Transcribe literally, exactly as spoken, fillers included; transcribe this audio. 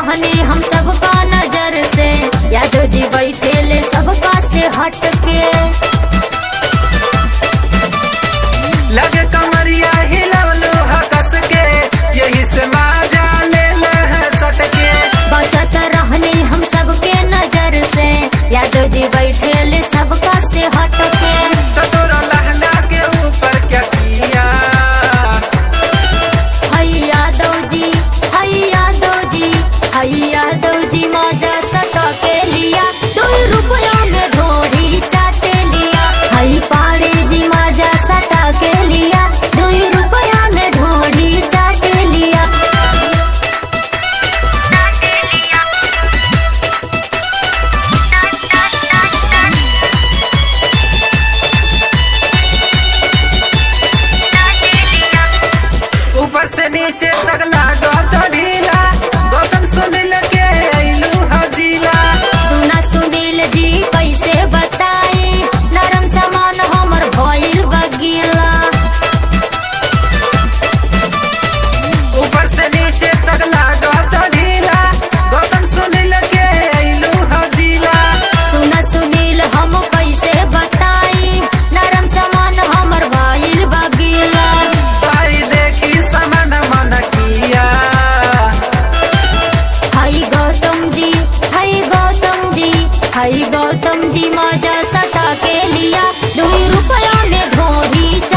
रहने हम सबका नजर से, यादव जी बैठे ले सबका से हट के। लगे कमरिया हिलवलो हकस के, यही से माजा ले ले सट के। बचत रहने हम सबके नजर से, यादव जी बैठे ले सबका से हट के। तो तोरा लहंगा के ऊपर क्या किया? हई यादव जी, हई यादव जी, हई यादव जी मौजा सटा के लिया, दो रुपया में ढोरी चाटे लिया। हई पाड़े जी मौजा सटा के लिया, दो रुपया में ढोरी चाटे लिया। ऊपर से नीचे तक लागो तो ढीला, गौतम सुनील के अइलू हजीला। सुना सुनील जी कैसे बताई, नरम सामान हमर भइल बगीला। ऊपर से नीचे तक लागो तो ढीला, गौतम सुनील के अइलू हजीला। सुना सुनील हम कैसे बताई, नरम सामान हमर भइल बगीला। भाई देखी समन मन किया। हई गौतम जी, हई गौतम जी, हई गौतम जी मौजा सटा के लिया, दो रुपया में ढोरी